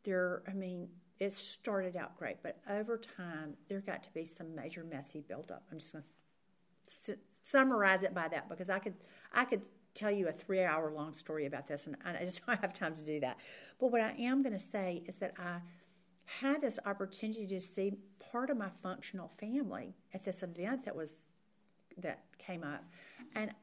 it started out great, but over time, there got to be some major messy buildup. I'm just going to summarize it by that because I could tell you a 3-hour long story about this, and I just don't have time to do that. But what I am going to say is that I had this opportunity to see part of my functional family at this event that came up, and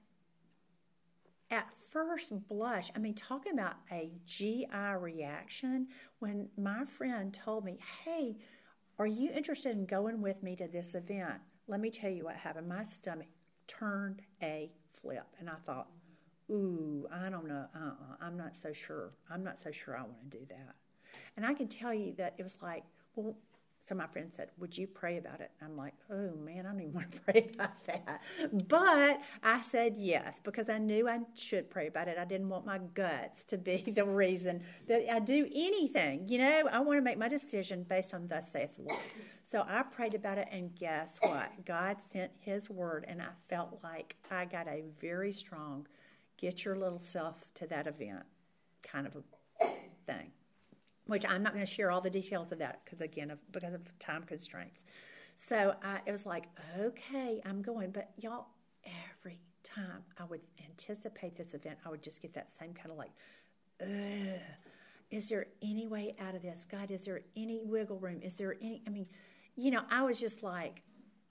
at first blush, talking about a GI reaction when my friend told me, "Hey, are you interested in going with me to this event?" Let me tell you what happened. My stomach turned a flip, and I thought, ooh, I don't know. I'm not so sure. I'm not so sure I want to do that. And I can tell you that it was like, well, So my friend said, would you pray about it? I'm like, oh man, I don't even want to pray about that. But I said yes, because I knew I should pray about it. I didn't want my guts to be the reason that I do anything. I want to make my decision based on thus saith the Lord. So I prayed about it, and guess what? God sent his word, and I felt like I got a very strong, get your little self to that event kind of a thing. Which I'm not going to share all the details of that because of time constraints. So it was like, okay, I'm going. But y'all, every time I would anticipate this event, I would just get that same kind of like, ugh, is there any way out of this? God, is there any wiggle room? Is there any, I was just like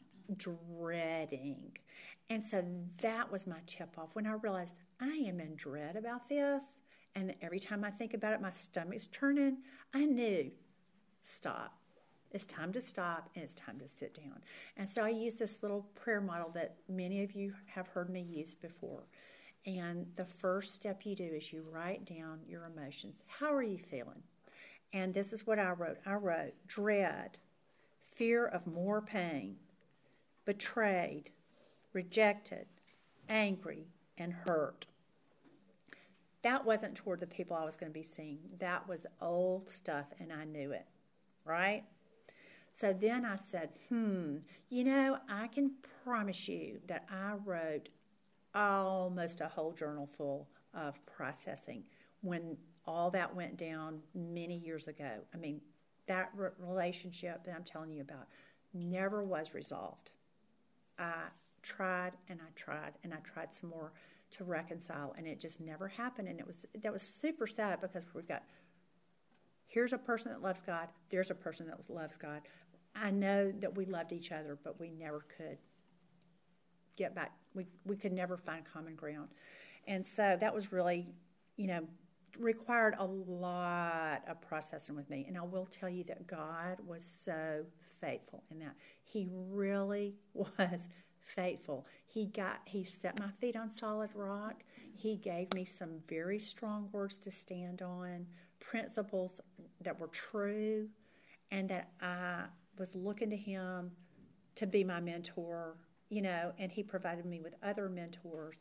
dreading. And so that was my tip off when I realized I am in dread about this. And every time I think about it, my stomach's turning. I knew, stop. It's time to stop, and it's time to sit down. And so I used this little prayer model that many of you have heard me use before. And the first step you do is you write down your emotions. How are you feeling? And this is what I wrote. I wrote dread, fear of more pain, betrayed, rejected, angry, and hurt. That wasn't toward the people I was going to be seeing. That was old stuff, and I knew it, right? So then I said, I can promise you that I wrote almost a whole journal full of processing when all that went down many years ago. That relationship that I'm telling you about never was resolved. I tried and I tried and I tried some more to reconcile, and it just never happened. And that was super sad, because here's a person that loves God, there's a person that loves God. I know that we loved each other, but we never could get back. We could never find common ground. And so that was really, required a lot of processing with me. And I will tell you that God was so faithful in that. He really was faithful. He set my feet on solid rock. He gave me some very strong words to stand on, principles that were true, and that I was looking to him to be my mentor, and he provided me with other mentors.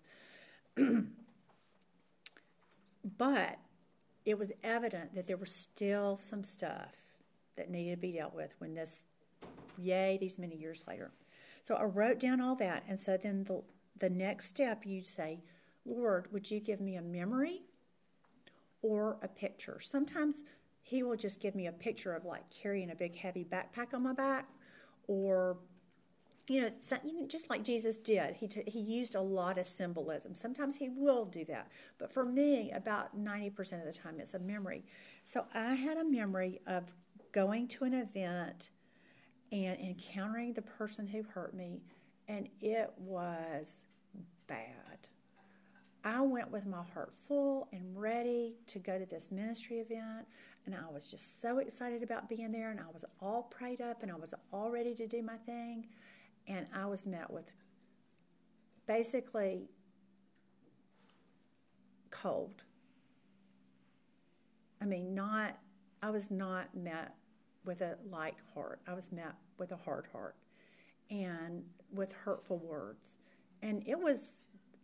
But it was evident that there was still some stuff that needed to be dealt with when these many years later. So I wrote down all that, and so then the next step, you'd say, Lord, would you give me a memory or a picture? Sometimes he will just give me a picture of like carrying a big heavy backpack on my back, or, just like Jesus did. He used a lot of symbolism. Sometimes he will do that. But for me, about 90% of the time, it's a memory. So I had a memory of going to an event and encountering the person who hurt me, and it was bad. I went with my heart full and ready to go to this ministry event, and I was just so excited about being there, and I was all prayed up, and I was all ready to do my thing, and I was met with basically cold. I was not met with a light heart. I was met with a hard heart and with hurtful words. And it was,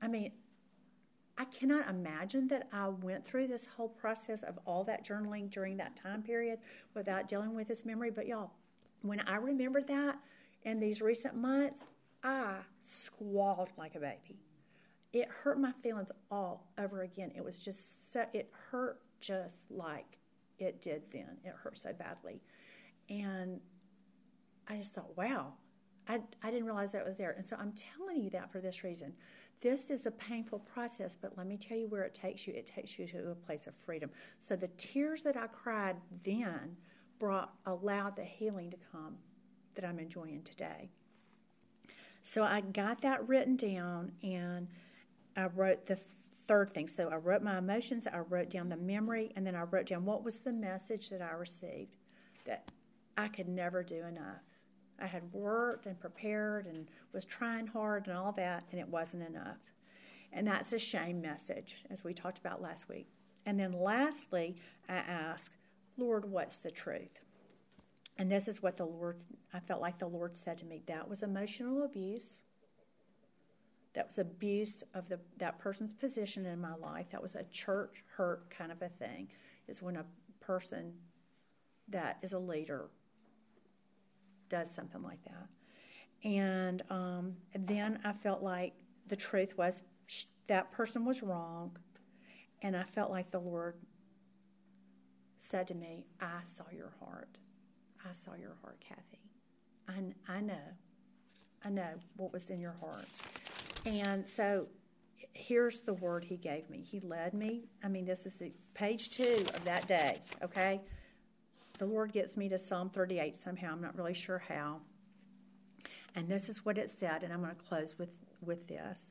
I cannot imagine that I went through this whole process of all that journaling during that time period without dealing with this memory. But y'all, when I remembered that in these recent months, I squalled like a baby. It hurt my feelings all over again. It was just it hurt just like it did then. It hurt so badly. And I just thought, wow, I didn't realize that was there. And so I'm telling you that for this reason. This is a painful process, but let me tell you where it takes you. It takes you to a place of freedom. So the tears that I cried then allowed the healing to come that I'm enjoying today. So I got that written down, and I wrote the third thing. So I wrote my emotions, I wrote down the memory, and then I wrote down what was the message that I received, that I could never do enough. I had worked and prepared and was trying hard and all that, and it wasn't enough. And that's a shame message, as we talked about last week. And then lastly, I asked, Lord, what's the truth? And this is what I felt like the Lord said to me. That was emotional abuse. That was abuse of that person's position in my life. That was a church hurt kind of a thing, is when a person that is a leader does something like that. And then I felt like the truth was that person was wrong. And I felt like the Lord said to me, I saw your heart. I saw your heart, Kathy. I know what was in your heart. And so here's the word he gave me. He led me. I mean, this is page 2 of that day, okay? The Lord gets me to Psalm 38 somehow. I'm not really sure how. And this is what it said, and I'm going to close with this.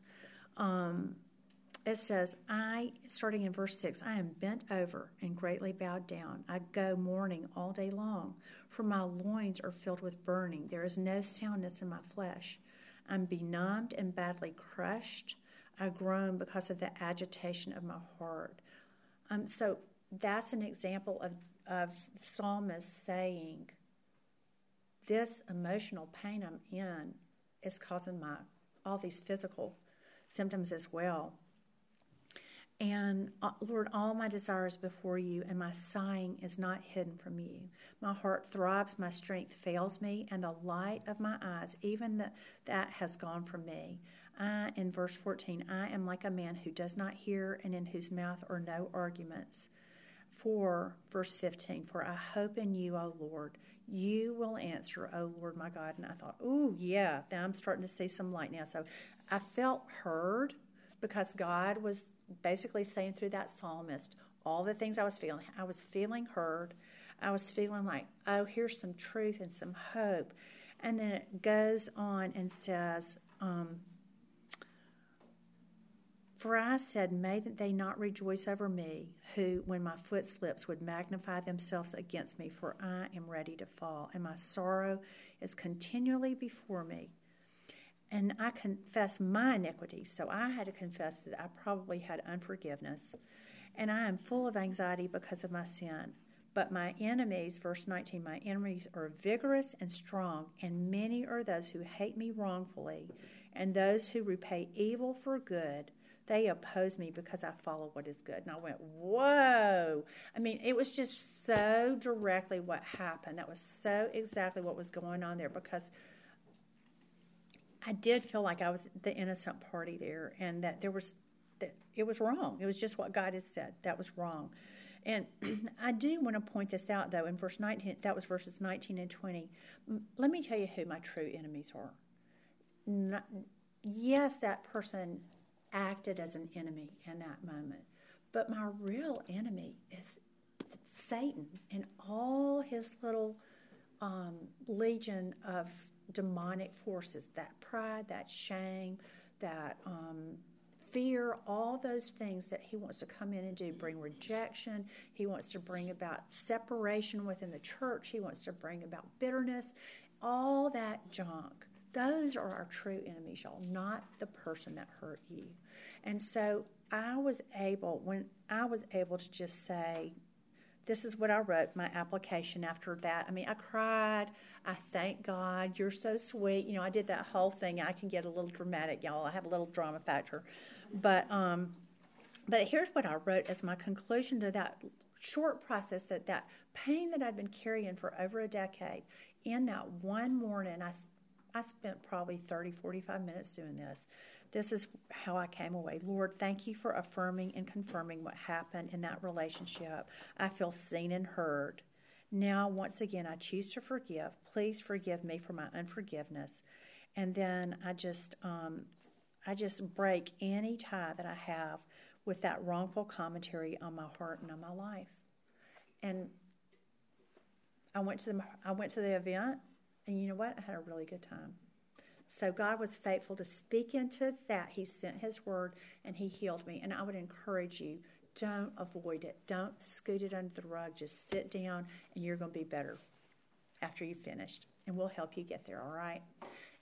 It says, starting in verse 6, I am bent over and greatly bowed down. I go mourning all day long, for my loins are filled with burning. There is no soundness in my flesh. I'm benumbed and badly crushed. I groan because of the agitation of my heart. So that's an example of the psalmist saying, this emotional pain I'm in is causing all these physical symptoms as well. And Lord, all my desires before you, and my sighing is not hidden from you. My heart throbs, my strength fails me, and the light of my eyes, even that has gone from me. In verse 14, I am like a man who does not hear, and in whose mouth are no arguments. Verse 15, for I hope in you, O Lord. You will answer, O Lord my God. And I thought, ooh, yeah, now I'm starting to see some light now. So I felt heard, because God was basically saying through that psalmist all the things I was feeling. I was feeling heard. I was feeling like, oh, here's some truth and some hope. And then it goes on and says, for I said, may they not rejoice over me, who, when my foot slips, would magnify themselves against me, for I am ready to fall, and my sorrow is continually before me. And I confess my iniquities. So I had to confess that I probably had unforgiveness. And I am full of anxiety because of my sin. But my enemies, verse 19, my enemies are vigorous and strong, and many are those who hate me wrongfully, and those who repay evil for good. They oppose me because I follow what is good. And I went, whoa. I mean, it was just so directly what happened. That was so exactly what was going on there, because I did feel like I was the innocent party there, and that it was wrong. It was just what God had said. That was wrong. And I do want to point this out, though, in verse 19, that was verses 19 and 20. Let me tell you who my true enemies are. Yes, that person acted as an enemy in that moment, but my real enemy is Satan and all his little legion of demonic forces, that pride, that shame, that fear, all those things that he wants to come in and do, bring rejection. He wants to bring about separation within the church. He wants to bring about bitterness, all that junk. Those are our true enemies, y'all, not the person that hurt you. And so I was able to just say, this is what I wrote, my application after that. I mean, I cried. I thank God. You're so sweet. You know, I did that whole thing. I can get a little dramatic, y'all. I have a little drama factor. But here's what I wrote as my conclusion to that short process, that pain that I'd been carrying for over a decade. In that one morning, I spent probably 30, 45 minutes doing this. This is how I came away. Lord, thank you for affirming and confirming what happened in that relationship. I feel seen and heard. Now, once again, I choose to forgive. Please forgive me for my unforgiveness. And then I just break any tie that I have with that wrongful commentary on my heart and on my life. And I went to the event, and you know what? I had a really good time. So God was faithful to speak into that. He sent his word, and he healed me. And I would encourage you, don't avoid it. Don't scoot it under the rug. Just sit down, and you're going to be better after you've finished. And we'll help you get there, all right?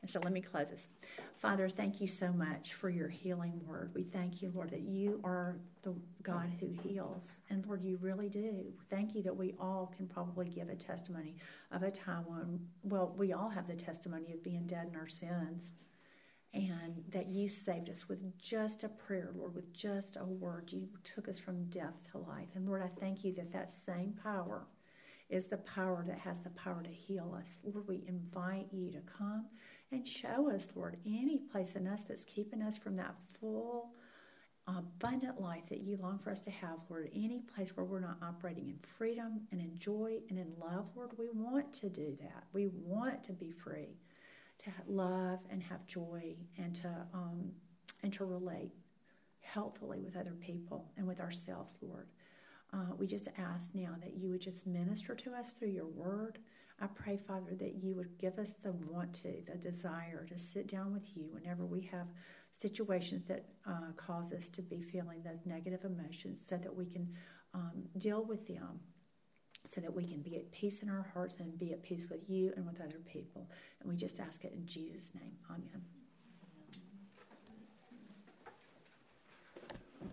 And so let me close this. Father, thank you so much for your healing word. We thank you, Lord, that you are the God who heals. And Lord, you really do. Thank you that we all can probably give a testimony of a time when, well, we all have the testimony of being dead in our sins. And that you saved us with just a prayer, Lord, with just a word. You took us from death to life. And Lord, I thank you that that same power is the power that has the power to heal us. Lord, we invite you to come and show us, Lord, any place in us that's keeping us from that full, abundant life that you long for us to have, Lord. Any place where we're not operating in freedom and in joy and in love, Lord, we want to do that. We want to be free, to love and have joy, and to relate healthily with other people and with ourselves, Lord. We just ask now that you would just minister to us through your word. I pray, Father, that you would give us the the desire to sit down with you whenever we have situations that cause us to be feeling those negative emotions, so that we can deal with them, so that we can be at peace in our hearts and be at peace with you and with other people. And we just ask it in Jesus' name. Amen.